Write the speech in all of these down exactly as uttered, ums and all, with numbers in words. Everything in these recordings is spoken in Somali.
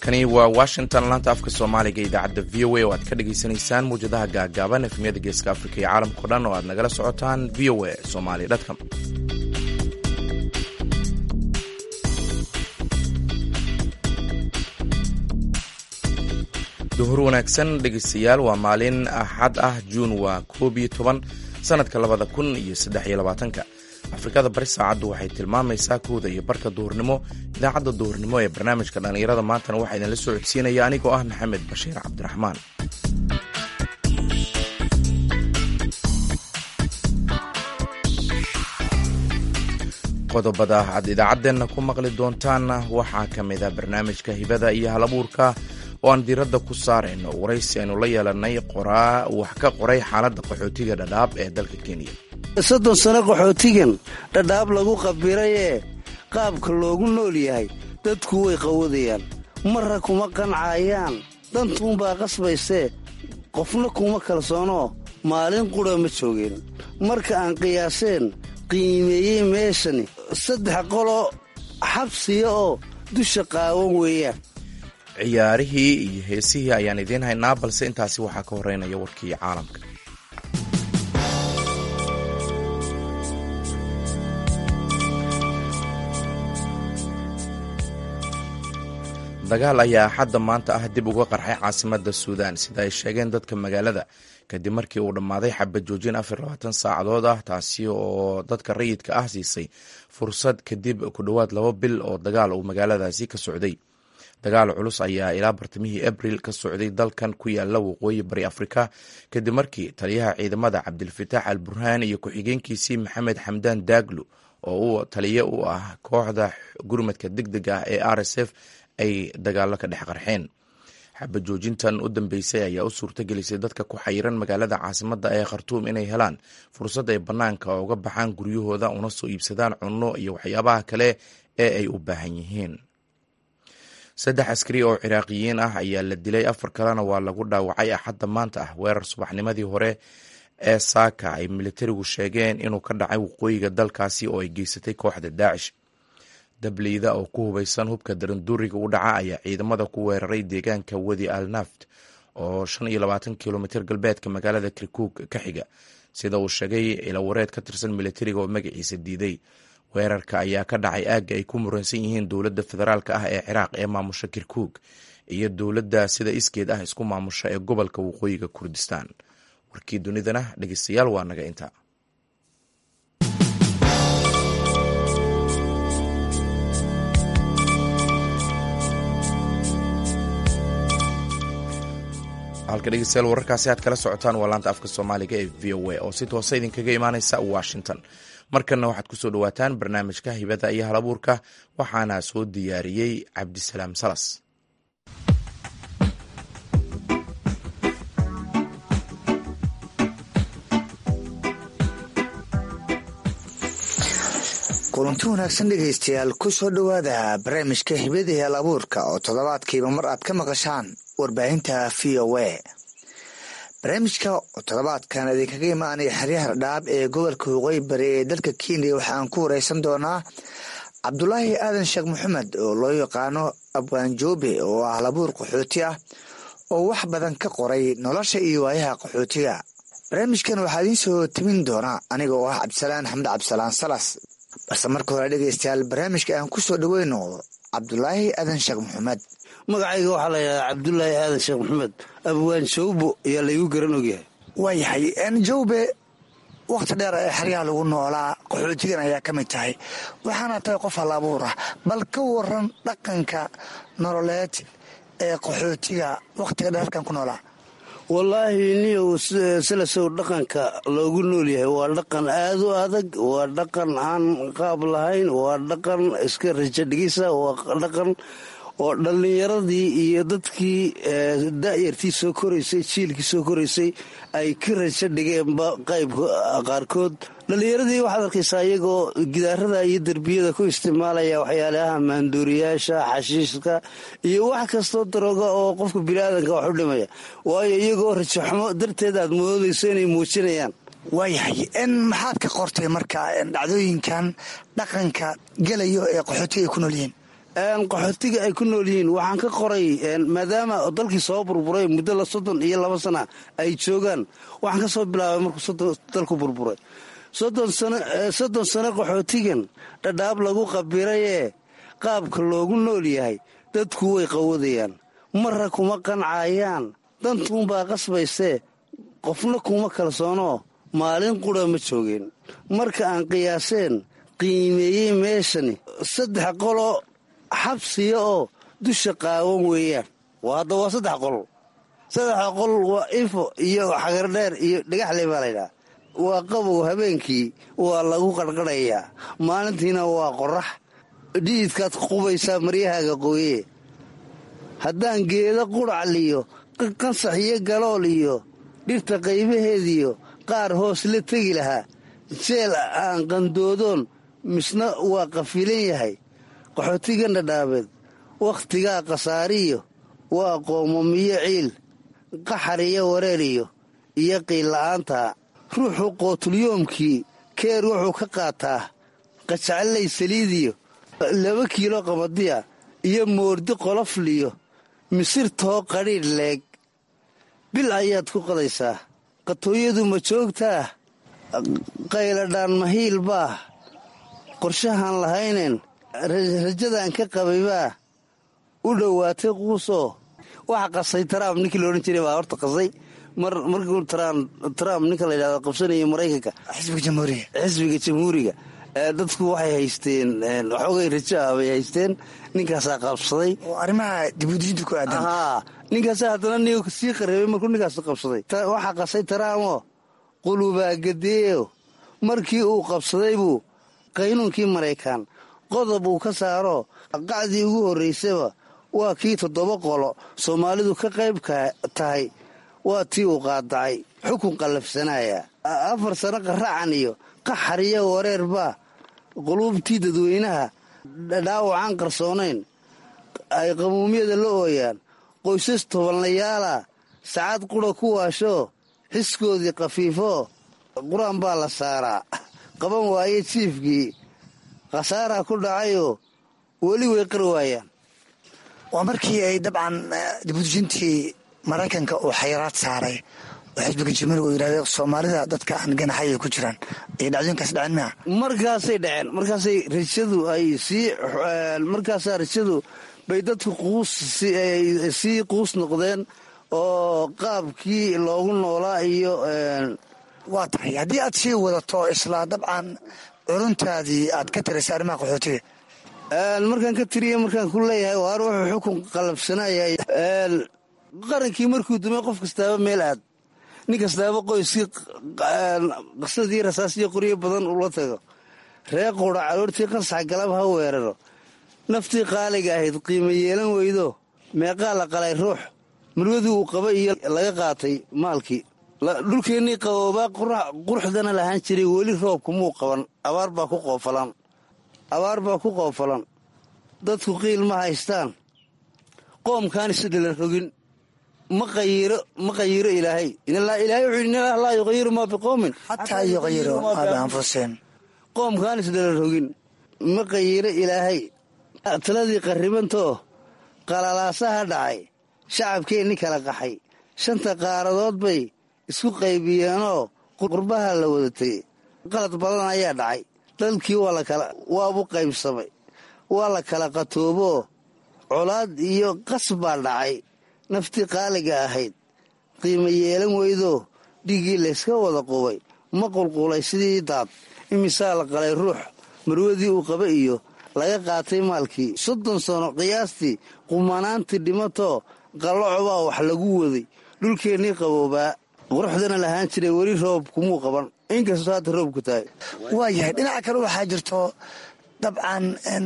halkani waa washington laanta afka soomaaliga idaacadda v o a oo aad ka dhagaysanaysaan mawjadaha gaagaaban efmiyada geeska afrika iyo caalamkao dhan oo aad nagala socotaan v o a somali com. duhur wanaagsan dhegaystayaal, waa maalin axad ah, juun waa koob iyo toban sanadka labada kun iyo saddex iyo labaatanka. afrikada bari saacaddu waxay tilmaamaysaa kooda iyo barka duhurnimo. idaacadda duhurnimo ee barnaamijka dhallinyarada maantana waxaa idinla soo codsiinaya anigoo ah maxamed bashiir cabdiraxmaan. qodobada aad idaacaddeenna ku maqli doontaanna waxaa ka mid a barnaamijka hibada iyo halabuurka oo aan diiradda ku saarayno waraysi aynu la yeelanay qoraa wax ka qoray xaaladda qaxootiga dhadhaab ee dalka kenya. soddon sano qaxootigan dhadhaab lagu qabirayee qaabka loogu nool yahay dadku way qawadayaan, marra kuma qancayaan, dantuunbaa qasbaysee qofna kuma kalsoonoo maalin qudha ma joogeen. marka aan qiyaaseen qiimeeyey meeshani saddex qoloo xabsiya oo dusha qaawan weeyaan. ciyaarihii iyo heesihii ayaan idiin haynaa, balse intaasi waxaa ka horeynaya warkii caalamka. dagaal ayaa axadda maanta ah dib uga qarxay caasimadda suudaan sida ay sheegeen dadka magaalada, kadib markii uu dhammaaday xabad joojin afar iyo labaatan saacadood ah, taasi oo dadka rayidka ah siisay fursad kadib ku dhowaad laba bil oo dagaal uu magaaladaasi ka socday. dagaal culus ayaa ilaa bartamihii abril ka socday dalkan ku yaala waqooyi bari afrika, kadib markii taliyaha ciidamada cabdilfataax al burhaan iyo ku-xigeenkiisii maxamed xamdaan daaglo oo uu taliye u ah kooxda gurmadka degdega ah ee r s f ay dagaallo ka dhex qarxeen. xabad joojintan u dambeysay ayaa u suurto gelisay dadka ku xayiran magaalada caasimadda ee khartuum inay helaan fursad ay bannaanka uga baxaan guryahooda una soo iibsadaan cunno iyo waxyaabaha kale ee ay u baahan yihiin. saddex askari oo ciraaqiyiin ah ayaa la dilay, afar kalena waa lagu dhaawacay axadda maanta ah weerar subaxnimadii hore ee saaka ay militarigu sheegeen inuu ka dhacay waqooyiga dalkaasi oo ay geysatay kooxda daacish. dableyda oo ku hubaysan hubka daranduuriga u dhaca ayaa ciidamada ku weeraray deegaanka wadi al naft oo shan iyo labaatan kilomitr galbeedka magaalada kirkuug ka xiga, sida uu sheegay ilawareed ka tirsan militariga oo magaciisa diiday. weerarka ayaa ka dhacay aagga ay ku muransan yihiin dowladda federaalka ah ee ciraaq ee maamusha kirkuug iyo dowladda sida iskeed ah isku maamusha ee gobolka waqooyiga kurdistaan. warkii dunidana dhegeystayaal waa naga intaa. halka dhegeystayaal wararkaasi aad kala socotaan waa laanta afka soomaaliga ee v o a oo si toosa idinkaga imaaneysa washington. markanna waxaad ku soo dhowaataan barnaamijka hibada iyo halabuurka, waxaana soo diyaariyey cabdisalaam salas. kulanti wanaagsan dhegaystayaal, ku soo dhowaada barnaamijka hibada iyo halabuurka oo toddobaadkiiba mar aad ka maqashaan warbaahinta v o a. barnaamijka oo toddobaadkan idinkaga imaanaya xeryaha dhadhaab ee gobolka waqooyi bari ee dalka kenya waxaan ku wareysan doonaa cabdulaahi aadan sheekh maxamed oo loo yaqaano abwaan joobe oo ah halabuur qaxooti ah oo wax badan ka qoray nolosha iyo waayaha qaxootiga. barnaamijkan waxaa idiin soo timin doonaa aniga oo ah cabdisalaan xamd cabdisalaan salas, balse marka hore dhegeystayaal barnaamijka aan ku soo dhoweyno cabdulaahi aadan sheekh maxamed. magacayga waxaa la yidhahdaa cabdulaahi aadan sheekh maxamed abwaan jawbo ayaa laygu garan ogyahay. waayahay jawbe, wakhti dheer ee xeryaha lagu noolaa qaxootigan ayaa ka mid tahay, waxaana tahay qof halabuur ah. bal ka waran dhaqanka nololeed ee qaxootiga wakhtiga dheerkan ku noolaa. wallaahi niyow silasow dhaqanka loogu nool yahay waa dhaqan aad u adag, waa dhaqan aan qaab lahayn, waa dhaqan iska rajo dhigisa, waa dhaqan oo dhallinyaradii iyo dadkii da'yartii soo koraysay, jiilkii soo koraysay ay ka rajo dhigeenba qaybka qaarkood. dhallinyaradii waxaad arkaysaa iyagoo gidaarada iyo derbiyada ku isticmaalaya waxyaalaha maanduuriyaasha, xashiiska iyo wax kastoo darooga oo qofka biniaadanka wax u dhimaya, waayo iyagoo rajaxumo darteed aad moodayso inay muujinayaan. waayahay n maxaad ka qortay marka dhacdooyinkan dhaqanka gelayo ee qaxootiga ay ku nool yihiin? qaxootiga ay ku nool yihiin waxaan ka qoray maadaama dalkii soo burburay muddo la soddon iyo laba sana ay joogaan waxaan ka soo bilaabay markuu dalku burburay soddon sano qaxootigan dhadhaab lagu qabirayee qaabka loogu nool yahay dadku way qawadayaan marra kuma qancayaan dantuunbaa qasbaysee qofna kuma kalsoonoo maalin qura ma joogeen marka aan qiyaaseen qiimeeyey meeshani saddex qoloo xabsiya oo dusha qaawan weeyaan hadda waa saddex qol saddexa qol waa ifo iyo xagardheer iyo dhagaxley baa laydhaha waa qabow habeenkii waa lagu qarqadhayaa maalintiina waa qorax dhiidkaad qubaysaa maryahaaga qooye haddaan geeda qudhacliyo qansax iyo galool iyo dhirta qaybaheediyo qaar hoos la tegi lahaa jeel aan qandoodoon misna waa qafilan yahay qaxootigan dhadhaabeed wakhtigaa khasaariyo waa qoomamiyo ciil qaxar iyo wareeriyo iyo qiilla'aanta ruuxu qootulyoomkii keer wuxuu ka qaataa qajacallay saliidiyo laba kiilo qabadiya iyo moordi qolofliyo misirtoo qadhiidh leeg bil ayaad ku qadaysaa qatooyadu ma joogtaa qayladhaan mahiil baa qorshahaan lahaynen rajadaan ka qabaybaa u dhowaatay quusoo waxa qasay trump ninkii loodhan jiray baa horta qasay mar markuu trump ninka la yidhahdo qabsanayay maraykanka xisbiga jamhuuriga xisbiga jamhuuriga dadku waxay haysteen waxoogay rajo ah bay haysteen ninkaasaa qabsaday oo arrimaha dibudejinta ku aadan haa ninkaasaa haddana ni sii qareebay markuu ninkaas qabsaday waxaa qasay trumpo qulubaa gadeeyo markii uu qabsaday buu qaynuunkii maraykan qodob uu ka saaro qacdii ugu horraysaba waa kii toddoba qolo soomaalidu ka qayb tahay waa tii uu qaadacay xukun qallafsanaya afar sano qaracan iyo qaxar iyo wareer baa quluubtii dadweynaha dhaawacaan qarsoonayn ay qamuumyada la ooyaan qoysas tobanlayaala sacad qura ku waashoo xiskoodii khafiifoo qur-aan baa la saaraa qaban waaye jiifkii khasaaraa ku dhacayoo weli way qar waayaan waa markii ay dabcan dibudejintii maraykanka uu xayiraad saaray oo xisbiga jamhuuriga uu yidhahday soomaalida dadka aan ganaxaya ku jiraan ay dhacdooyinkaas dhaceen maa markaasay dhaceen markaasay rajadu ay sii markaasaa rajadu bay dadku quus sii quus noqdeen oo qaabkii loogu noolaa iyo waa tahay haddii aad sii wadato isla dabcan curuntaadii aad ka tiraysay arrimaha qaxootiga markaan ka tiriya markaan ku leeyahay waar wuxuu xukun qalabsanaya qarankii markuu dumay qof kastaaba meel aad nin kastaaba qoyskii qasadii rasaasiyo qoryo badan ula tago ree quudha caloortii qansax galab ha weeraro naftii qaaliga ahayd qiimo yeelan weydo meeqaa la qalay ruux murwadii uu qaba iyo laga qaatay maalkii dhulkeennii qaboobaa quruxdana lahaan jiray weli roobkumuu qaban abaar baa ku qoofalan abaar baa ku qoofalan dadku qiil ma haystaan qoomkaan isu dhela rogin ma qayiro ma qayiro ilaahay ilaahay wuxuu yidhi ilaah laa yuqayiru maa biqowmin xataa yuqayiru maa bianfusihim qoomkaan isu dhela rogin ma qayiro ilaahay taladii qarribantoo qalalaasaha dhacay shacabkeennii kala qaxay shanta qaaradood bay isku qaybiyeenoo qurbaha la wadatay qalad badan ayaa dhacay dalkii waabu qaybsamay waa la kala qatooboo colaad iyo qas baa dhacay naftii qaaliga ahayd qiimo yeelan weydoo dhiiggii layska wada qubay ma qulqulay sidii daad imisaa la qalay ruux marwadii uu qaba iyo laga qaatay maalkii soddon sano qiyaastii qumanaantii dhimatoo qallocobaa wax lagu waday dhulkeennii qaboobaa quruxdana lahaan jiray weli roob kumuu qaban inkastoo hadda roobku tahay waayahay dhinaca kale waxaa jirto dabcan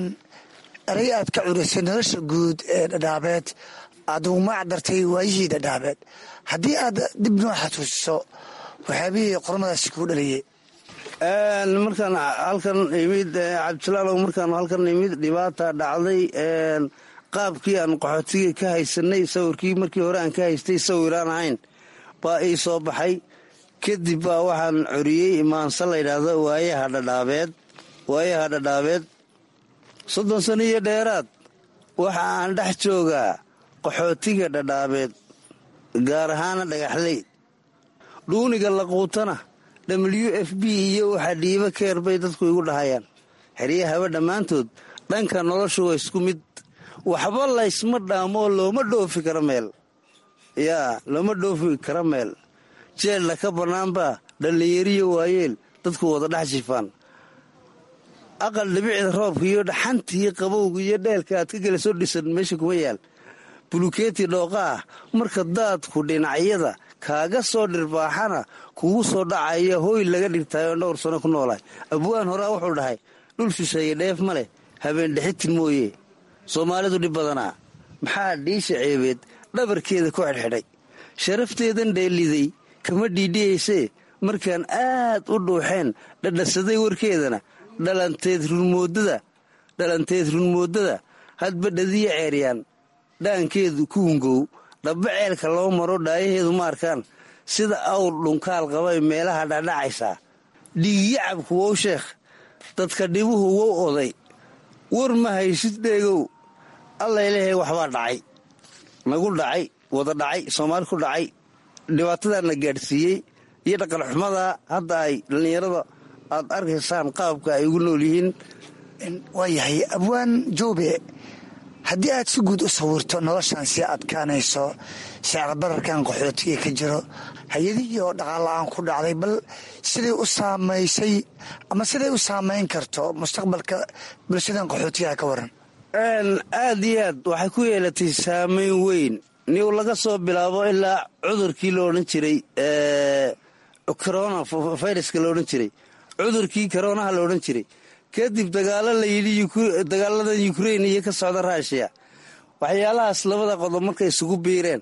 eray aad ka curisay nolosha guud ee dhadhaabeed aad ugu magac dartay waayihii dhadhaabeed haddii aad dib noo xasuusiso waxyaabihii qormadaasi kuu dhaliyey markaan halkan imid cabdisalaalow markaan halkan imid dhibaata dhacday qaabkii aan qaxootigii ka haysanay sawirkii markii hore aan ka haystay sawiraan ahayn baa ii soo baxay kadib baa waxaan coriyey imaansa la yidhaahdo waayaha dhadhaabeed waayaha dhadhaabeed soddon sano iyo dheeraad waxa aan dhex joogaa qaxootiga dhadhaabeed gaar ahaana dhagaxley dhuuniga laquutana w f b iyo waxaa dhiibo keer bay dadku igu dhahayaan xeryahaba dhammaantood dhanka noloshu waa isku mid waxba laysma dhaamoo looma dhoofi kara meel yaa looma dhoofi kara meel jeella ka bannaanbaa dhallinyariyo waayeel dadku wada dhex jifaan aqal dhibicda roobka iyo dhaxantii qabowga iyo dheelka aad ka gela soo dhisan meesha kuma yaal bulukeeti dhooqa ah marka daadku dhinacyada kaaga soo dhirbaaxana kugu soo dhacaya hooy laga dhigtaayoo dhowr sano ku noolaay abwaan horaa wuxuu dhahay dhul shisheeye dheef ma leh habeen dhexitin mooye soomaalidu dhib badanaa maxaa dhiisha ceebeed dhabarkeeda ku xidhxidhay sharafteedan dheeliday kama dhiidhiyaysee markaan aad u dhuuxeen dhadhasaday warkeedana dhalanteed runmoodada dhalanteed runmoodada hadba dhadiya ceeryaan dhaankeedu ku hungow dhabba ceelka loo maro dhaayaheedu ma arkaan sida awr dhunkaal qabay meelaha dhadhacaysaa dhiigyacabku wow sheekh dadka dhibuhu wow oday war ma haysid dheegow allaylehay waxbaa dhacay nagu dhacay wada dhacay soomaali ku dhacay dhibaatadaana gaadhsiiyey iyo dhaqanxumada hadda ay dhallinyarada aad arkaysaan qaabka ay ugu nool yihiin. waayahay abwaan joobe haddii aad si guud u sawirto noloshan sii adkaanayso sicirbararkan qaxootiga ka jiro hay-adihii oo dhaqaal-la-aan ku dhacday bal siday u saamaysay ama siday u saamayn karto mustaqbalka bulshadan qaxootigaha ka waran. aad iyo aad waxay ku yeelatay saamayn weyn niw laga soo bilaabo ilaa cudurkii la odhan jiray corona viruska la odhan jiray cudurkii koronaha la odhan jiray kadib dagaalo la yidhi dagaaladan ukrain iyo ka socda ruushiya waxyaalahaas labada qodob markay isugu biireen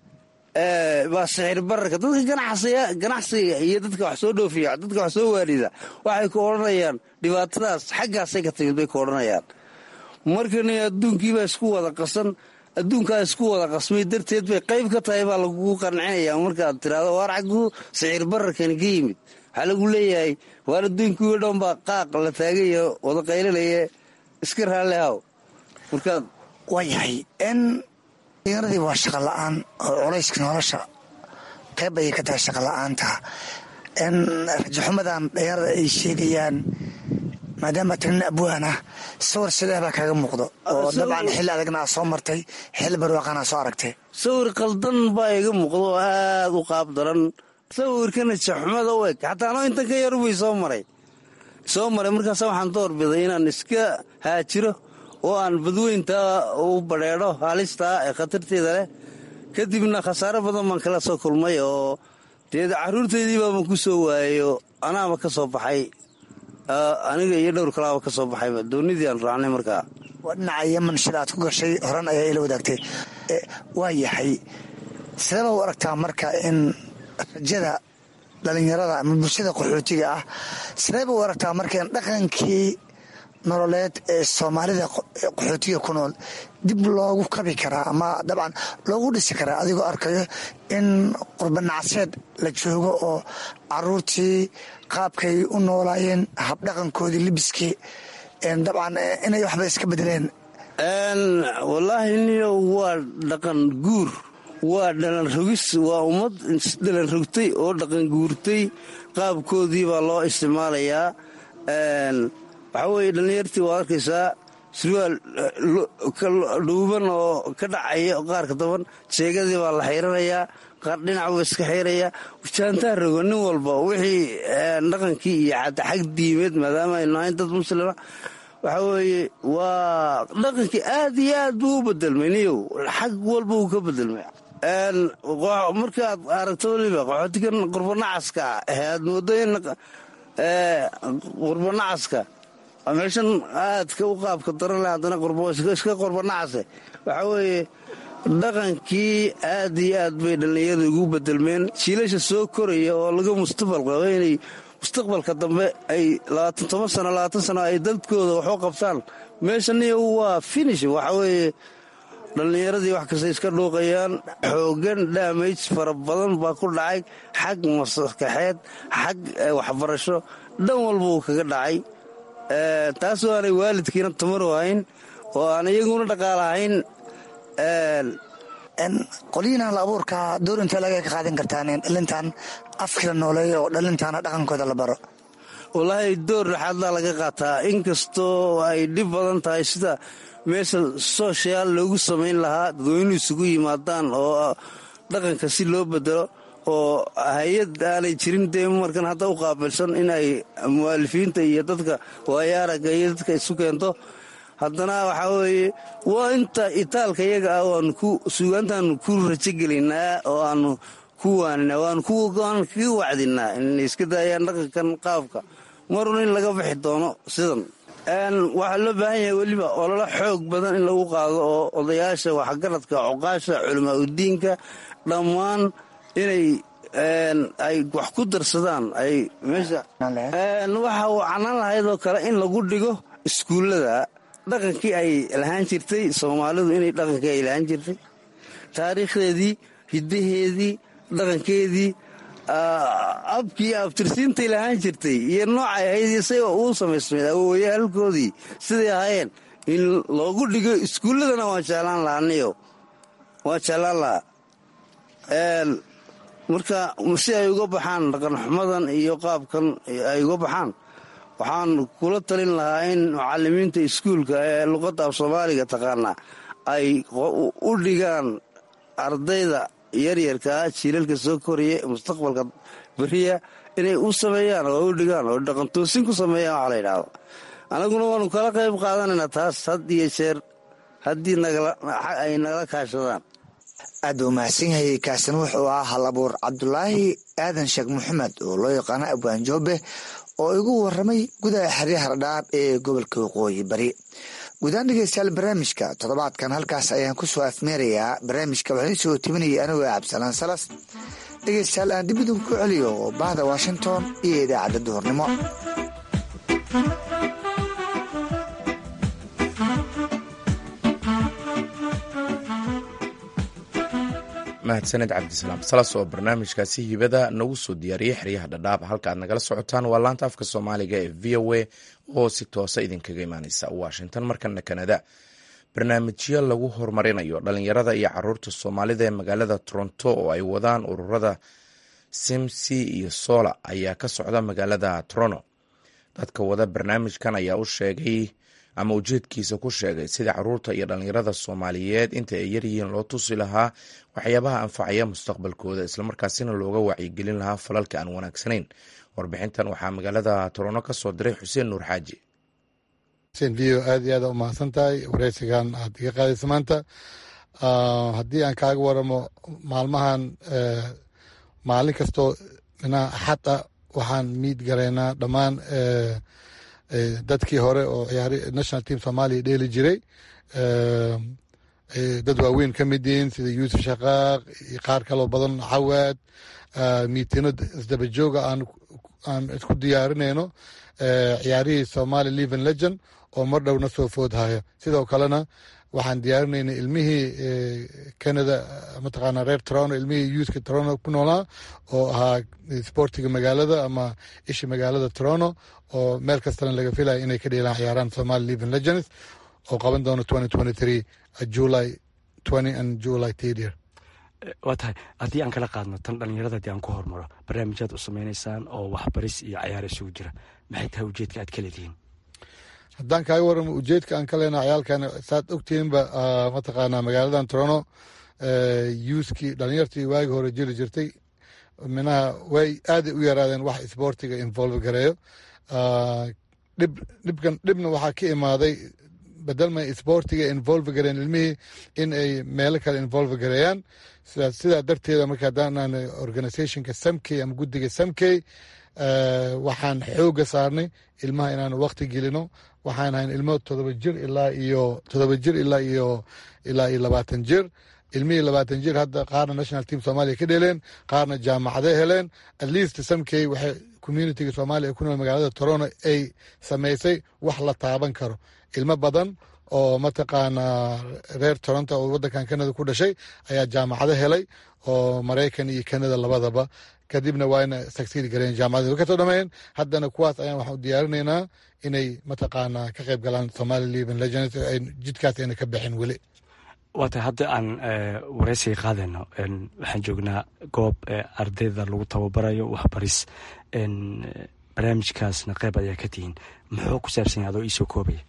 waa sixir bararka dadka ganacsiga iyo dadka wax soo dhoofiya dadka wax soo waarida waxay ku odhanayaan dhibaatadaas xaggaasay ka timid bay ku odhanayaan markani adduunkiibaa isku wada qasan adduunkaa isku wada qasmay darteed bay qayb ka tahay baa lagugu qancinayaa markaad tiraado waar xagguu sixir bararkani ka yimid waxaa lagu leeyahay waar adduunkii o dhan baa qaaq la taagayo wada qaylinaya iska raallihaw markaad waayahay n dhallinyaradii waa shaqa la-aan oo culayska nolosha qayb ayay ka tahay shaqa la-aanta n rajaxumadan dhalinyarada ay sheegayaan maadaama tanin abwaan ah sawir sidee baa kaaga muuqdo oo dabcan xilli adagna aa soo martay xilli barwaaqana soo aragtay. sawir qaldan baa iga muuqdo oo aad u qaab daran sawirkana jaxumada u eg xataa anoo intan ka yarubay soo maray soo maray markaas waxaan doorbiday inaan iska haajiro oo aan badweynta u badheedho halistaa ee khatarteeda leh kadibna khasaaro badan baan kala soo kulmay oo dee carruurteydii baaba ku soo waayayo anaaba ka soo baxay aniga iyo dhowr kalaaba ka soo baxayba doonidii aan raacnay markaa. waa dhinaca yaman shil aad ku gashay horan ayaa ila wadaagtay waa yahay sidaba u aragtaa marka in rajada dhalinyarada ama bulshada qaxootiga ah sideeba u aragtaa marka in dhaqankii nololeed ee soomaalida qaxootiga ku nool dib loogu kabi karaa ama dabcan loogu dhisi karaa adigoo arkayo in qurbanacseed la joogo oo caruurtii qaabkay u noolaayeen habdhaqankoodii libiskii dabcan inay waxba iska bedeleen. wallaahi niyo waa dhaqan guur waa dhalan rogis waa ummad dhalan rogtay oo dhaqan guurtay qaabkoodii baa loo isticmaalayaa. waxaa weeye dhallinyartii waad arkaysaa surwaal dhuuban oo ka dhacaya qaarka daban jeegadii baa la xayranayaa qaar dhinacba iska xayraya jaantaa rogo nin walba wixii dhaqankii iyo xataa xag diimeed maadaama aynu ahayn dad muslima waxaa weeye waa dhaqankii aad iyo aad buu u bedelmay niyow xag walba uu ka bedelmay. markaad aragto weliba qaxootigan qurbanacaska aad moodo in qurbanacaska meeshan aadka u qaabka daran le haddana iska qurbanacase waxaa weeye dhaqankii aad iyo aad bay dhallinyarada ugu bedelmeen jiilasha soo koraya oo laga mustaqbal qabo inay mustaqbalka dambe ay labaatan toban sano labaatan sano ay dadkooda waxu qabtaan meeshaniyo waa finish waxaa weeye dhallinyaradii wax kasta iska dhuuqayaan xoogan daamaj fara badan baa ku dhacay xag maskaxeed xag waxbarasho dhan walba uu kaga dhacay taasoo aanay waalidkiina tamar hayn oo aan iyaguna dhaqaalahayn. qolyihin hal abuurka door intee laga ka qaadan kartaan in dhalintan afkala nooleeyo oo dhalintaana dhaqankooda la baro? wallaahi door dhaxaadlaa laga qaataa, inkastoo ay dhib badan tahay sida meesha sooshayaal loogu samayn lahaa dadweynuhu isugu yimaadaan oo dhaqanka si loo bedelo, oo hay-ad aanay jirin dee markan hadda u qaabilsan in ay mu'aalifiinta iyo dadka waayaaraga iyo dadka isu keento. haddana waxaa weeye waa inta itaalka iyaga ah waanu ku suugaantaanu ku rajogelinnaa oo aanu ku waaninaa waanu kaga wacdinaa inay iska daayaan dhaqankan qaabka marun in laga bixi doono sidan. waxaa loo baahan yahay weliba ololo xoog badan in lagu qaado oo odayaasha waxgaradka, cuqaasha, culamaa udiinka dhammaan inay ay wax ku darsadaan. ay meesha waxa uu canaan lahayd oo kale in lagu dhigo iskuullada dhaqankii ay lahaan jirtay soomaalidu, inay dhaqankii ay lahaan jirtay taariikhdeedii, hiddaheedii, dhaqankeedii, abkii abtirsiintay lahaan jirtay iyo noocay ahayd isagoo uu samaysmay awoowayaalkoodii siday ahaayeen in loogu dhigo iskuulladana waan jeclaan lahaa aniyo waan jeclaan lahaa marka si ay uga baxaan dhaqanxumadan iyo qaabkan ay uga baxaan. waxaan kula talin lahaa in mucalimiinta iskuulka ee luqadda af soomaaliga taqaanaa ay u dhigaan ardayda yaryarkaa jiilalka soo koraya mustaqbalka beriya inay u sameeyaan oo u dhigaan oo dhaqantoosin ku sameeyaan waxa la yidhaahdo. anaguna waanu kala qayb qaadanaynaa taas had iyo jeer haddii ay nagala kaashadaan. aad buu mahadsan yahay. kaasina wuxuu ahaa hal abuur cabdulaahi aadan sheekh maxamed oo loo yaqaano abwaan joobe oo igu waramay gudaha xeryaha dhadhaab ee gobolka waqooyi bari. guudaan dhegeystayaal barnaamijka toddobaadkan halkaas ayaan ku soo afmeerayaa. barnaamijka waxaan isoo tibinayay anigoo cabdisalaan salas. dhegeystayaal aan dib idinku celiyo bahda washington iyo idaacadda duhurnimo. mahadsaned cabdisalaam salas oo barnaamijkaasi hibada nagu soo diyaariyey xeryaha dhadhaab. halka aad nagala socotaan waa laanta afka soomaaliga ee v o a oo si toosa idinkaga imaaneysa washington. markana kanada, barnaamijyo lagu horumarinayo dhalinyarada iyo caruurta soomaalida ee magaalada toronto oo ay wadaan ururada simsi iyo sola ayaa ka socda magaalada toronto. dadka wada barnaamijkan ayaa u sheegay ama ujeedkiisa ku sheegay sidii caruurta iyo dhalinyarada soomaaliyeed inta ay yaryihiin loo tusi lahaa waxyaabaha anfacaya mustaqbalkooda, islamarkaasina looga wacyigelin lahaa falalka aan wanaagsanayn. warbixintan waxaa magaalada toronto ka soo diray xuseen nuur xaaji. v o aad iyo aad u mahadsan tahay wareysigan aad iga qaadaysa maanta. haddii aan kaaga waramo maalmahan maalin kastoo minaa axad ah waxaan miid garaynaa dhammaan dadkii hore oo ciyaari national team soomaaliya dheeli jiray. dad waaweyn ka mid yihiin sida yuusuf shaqaaq iyo qaar kaloo badan, cawaad. miitino isdabajooga aan isku diyaarinayno ciyaarihii somali living legend oo mar dhowna soo foodhaya. sidoo kalena waxaan diyaarinayna ilmihii canada mataqaana reer toronto, ilmihii yuuska toronto ku noolaa oo ahaa sportiga magaalada ama ishi magaalada toronto, oo meel kastana laga filaya inay ka dheelaan ciyaaraan somali living legends oo qaban doono july and july tedier. waa tahay haddii aan kala qaadno tan dhalinyarada haddii aan ku hormaro barnaamijyaad u samaynaysaan oo waxbaris iyo cayaar isugu jira, maxay tahay ujeedka aad ka leedihiin? haddaan kaaga waramo ujeedka aan ka leenaha ciyaalkan saad ogtihiinba mataqaanaa magaaladan toronto yuuskii dhalinyartii waagi hore jiri jirtay minaha way aaday u yaraadeen wax isboortiga involve gareeyo. dhibkan dhibna waxaa ka imaaday badalma isboortiga involve gareen ilmihii in ay meelo kale involve gareeyaan. sidaa darteeda marka haddaan organizationka samkey ama guddiga samkey waxaan xooga saarnay ilmaha inaanu wakti gelino. waxaan ahayn ilmo todoba jir ilaa iyo todoba jir ilaa iyo ilaa iyo labaatan jir. ilmihii labaatan jir hadda qaarna national team soomaaliya ka dheeleen, qaarna jaamacaday heleen. at least samkey waxay communitiga soomaaliya ku nool magaalada toronto ay samaysay wax la taaban karo. ilmo badan oo mataqaanaa reer toronto oo waddankan canada ku dhashay ayaa jaamacado helay oo maraykan iyo canada labadaba kadibna waa ina sagsiid galeen jaamacadii way kasoo dhameeyeen haddana kuwaas ayaan waxaan u diyaarinaynaa inay mataqaanaa ka qayb galaan somali living legends ay jidkaas ayna ka bixin weli waata hadda aan wareysiga qaadayno waxaan joognaa goob ardayda lagu tababarayo waxbaris barnaamijkaasna qayb ayaa ka tihiin muxuu ku saabsan yahay adoo iisoo koobaya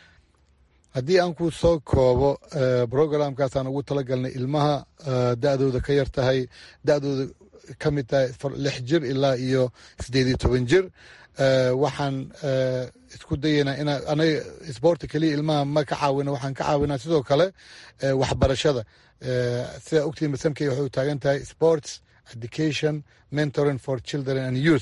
haddii aan ku soo koobo programkaasaan ugu talagalnay ilmaha da-dooda ka yar tahay da-dooda ka mid tahay lix jir ilaa iyo sideed iyo toban jir waxaan isku dayeynaa inaa anaga isboorti keliya ilmaha ma ka caawina waxaan ka caawinaa sidoo kale waxbarashada sida ogtiin masamkey waxay u taagan tahay sports education mentoring for children and youth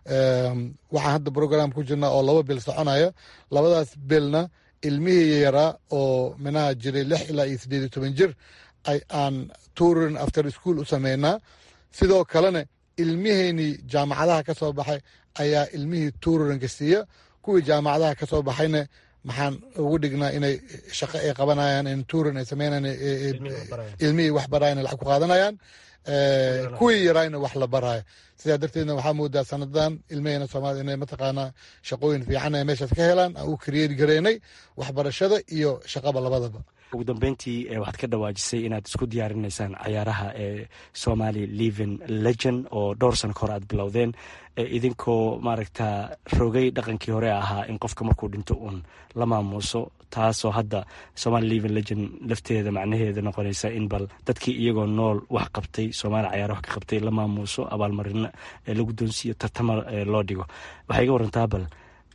waxaan hadda program ku jirnaa oo laba bil soconaya labadaas bilna ilmihii yaraa oo minaha jiray lix ilaa iyo sideed iyo toban jir aan touring after school u sameynaa sidoo kalena ilmiheynii jaamacadaha ka soo baxay ayaa ilmihii tuururanka siiya kuwii jaamacadaha ka soo baxayna maxaan ugu dhignaa inay shaqo ay qabanayaan in tuuran ay sameynayaan ilmihii wax barayana lacag ku qaadanayaan kuwii yaraayna wax la baraayo sidaa darteedna waxaa moodaa sanadan ilmaheyna soomaalida inay mataqaanaa shaqooyin fiican ay meeshaas ka helaan aan u kareeri gareynay waxbarashada iyo shaqaba labadaba ugu dambeyntii waxaad ka dhawaajisay inaad isku diyaarinaysaan cayaaraha ee somali living legend oo dhowr sano ka hor aad bilowdeen idinkoo maaragta rogay dhaqankii hore ahaa in qofka markuu dhinto uun la maamuuso taasoo hadda somali living legend lafteeda macnaheeda noqonaysa in bal dadkii iyagoo nool wax qabtay soomaali cayaara wax ka qabtay la maamuuso abaalmarino la guddoonsiiyo tartama loo dhigo waxay iga warantaa bal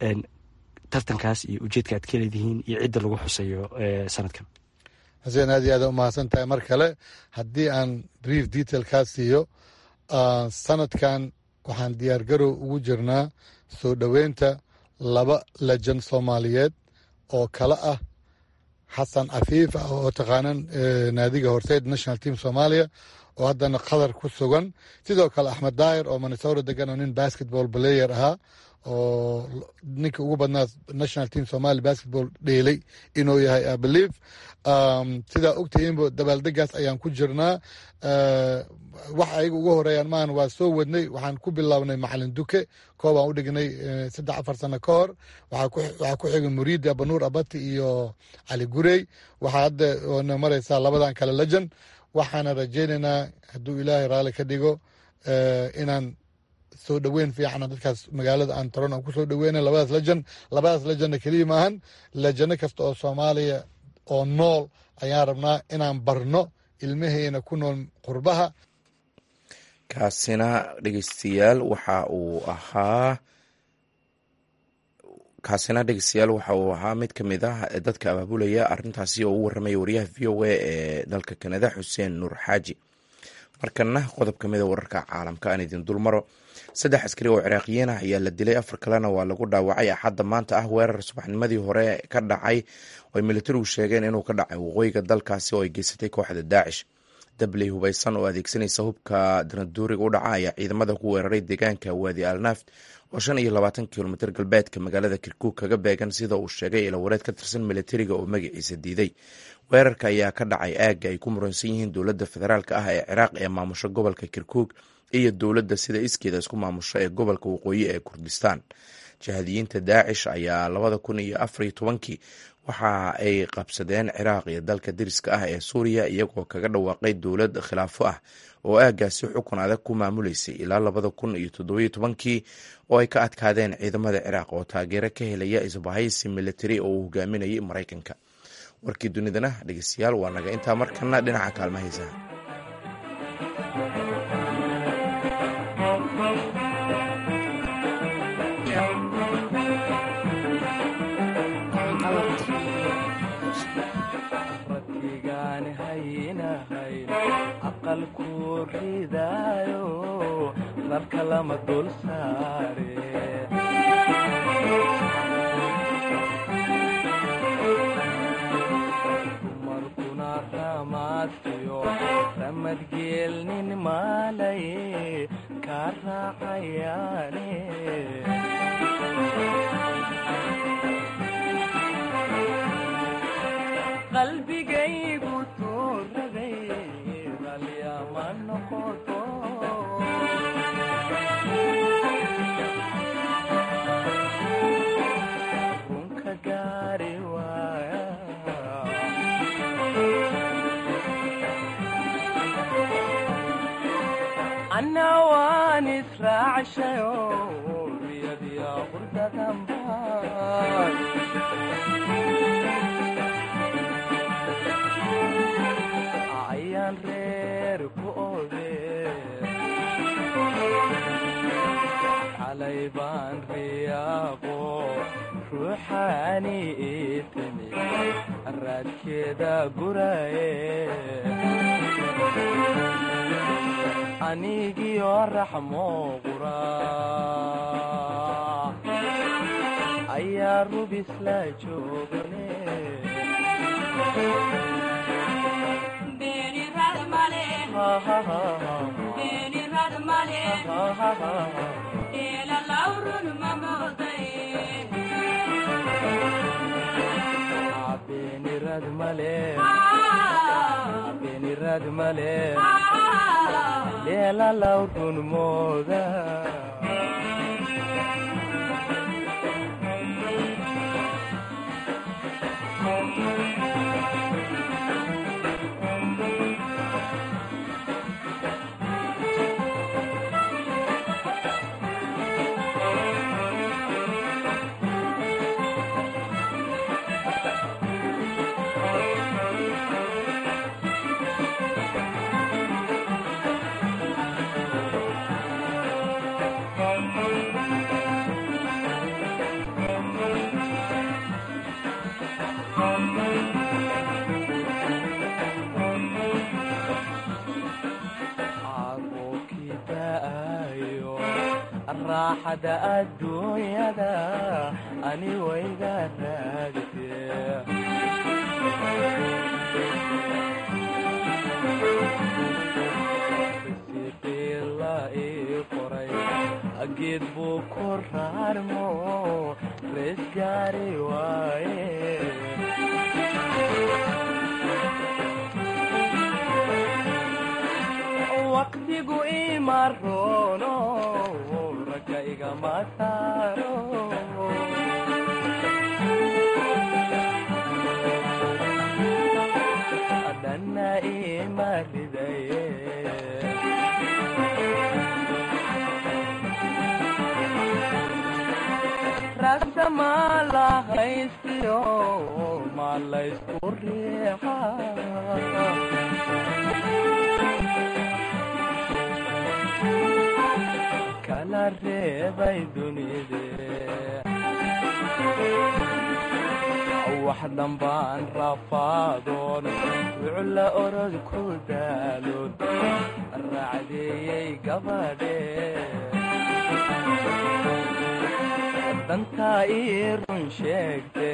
tartankaas iyo ujeedka aad ka leedihiin iyo cidda lagu xusayo sanadkan xuseen aad iyo aada umahadsan tahay mar kale haddii aan brief detail kaa siiyo sanadkan waxaan diyaargarow ugu jirnaa soo dhoweynta laba lejan soomaaliyeed oo kale ah xasan cafiif ah oo taqaanan naadiga horseed national team soomaaliya oo haddana qatar ku sugan sidoo kale axmed daayir oo minnesota degan oo nin basketball player ahaa oo ninka ugu badnaa national team somali basketball dheelay inuu yahay I believe sidaa ogtihiinba dabaaldegaas ayaan ku jirnaa wax ayaga ugu horeeyaan maahan waa soo wadnay waxaan ku bilownay macalin duke koobaan u dhignay saddex afar sano ka hor waxaa ku xigay muriidi abanuur abati iyo cali gurey waxaa hadda oona maraysaa labadan kale lejan waxaana rajaynaynaa hadduu ilaahay raalli ka dhigo inaan soo dhoweyn fiicana dadkaas magaalada aan taron aan ku soo dhoweyna labadaas lejan labadaas lejanna keliya maahan lejano kasta oo soomaaliya oo nool ayaan rabnaa inaan barno ilmaheyna ku nool qurbaha kaasina dhegeystayaal waxa uu ahaa kaasina dhegeystayaal waxa uu ahaa mid ka mid ah dadka abaabulaya arrintaasi oo u warramaya wariyaha v o a ee dalka kanada xuseen nuur xaaji markana qodob ka mida wararka caalamka aan idin dulmaro saddex askari oo ciraaqiyiin ah ayaa la dilay afar kalena waa lagu dhaawacay axadda maanta ah weerar subaxnimadii hore ka dhacay oo ay militarigu sheegeen inuu ka dhacay waqooyiga dalkaasi oo ay geysatay kooxda daacish dabley hubaysan oo adeegsanaysa hubka danaduuriga u dhaca ayaa ciidamada ku weeraray deegaanka waadi alnaft oo shan iyo labaatan kilomitr galbeedka magaalada kirkuug kaga beegan sida uu sheegay ilawareed ka tirsan militariga oo magaciisa diiday weerarka ayaa ka dhacay aagga ay ku muransan yihiin dowladda federaalk ah ee ciraaq ee maamusho gobolka kirkuug iyo dowladda sida iskeeda isku maamusho ee gobolka waqooyi ee kurdistaan jihadiyiinta daacish ayaa labada kun iyo afar iyo tobankii waxa ay qabsadeen ciraaq iyo dalka deriska ah ee suuriya iyagoo kaga dhawaaqay dowlad khilaafo ah oo aaggaasi xukun adag ku maamuleysay ilaa labada kun iyo toddobiyo tobankii oo ay ka adkaadeen ciidamada ciraaq oo taageero ka helaya isbahaysi militari oo uu hogaaminayay maraykanka warkii dunidana dhegeystayaal waa naga intaa markana dhinaca kaalmahaysaha dumarkuna ramaadkiyo ramadgeelnin maalaye ka raacayaane qalbigaygu tuuraday ralyama noqoto runka gaari waaya anna waan israacshayo riyadiya qurdadanbaan ayaan reer ku oode xalay baan riyaaqo ruuxaani ii timi raadkeeda guraye anigiyo raxmo qura ayaa rubis la joogane beeni rad male beeni rad male ila laurun mamoday beeni rad male beeni rad male ila laurun moda raaxada adduunyada ani wayga raagtee risiqiila ii qoray geed buu ku raarmo rees gaari waaye waqtigu ima roono ragga igama saaro dhanna ima ridaye rasa ma la haystiyo ma laysku riixa kala reebay dunide wax dhanbaan rafaadoon wucla orod ku daalood raacdeeyey gabadhe dantaa ii run sheegte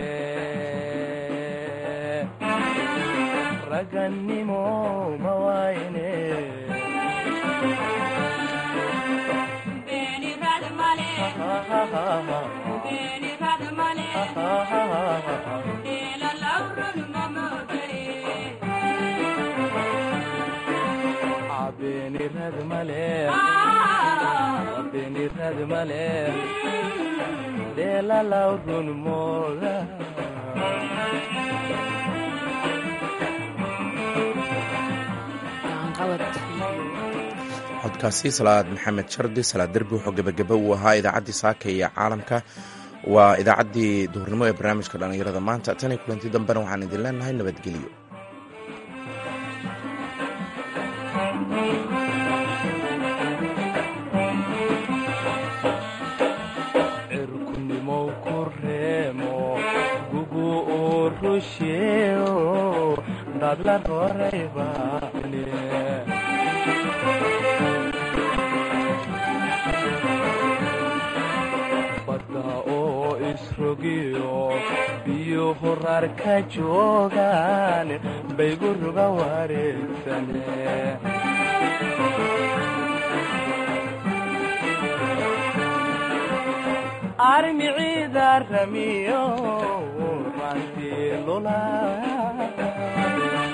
ragannimo ma wayne beeni rad male ila laurun mamoday beeni rad male beeni rad male ila laurun moda codkaasi salaad maxamed shardi salaad derbi wuxuu gebagaba uu ahaa idaacaddii saaka iyo caalamka waa idaacaddii duhurnimo ee barnaamijka dhallinyarada maanta tan iyo kulanti dambena waxaan idin leenahay nabadgelyo cirkunimow ku reemo gugu uu rusheeo dadla roraybaane isrogiyo biyo horaar ka joogaan baygu ruga wareegsane armiciida ramiyo dhaantii lula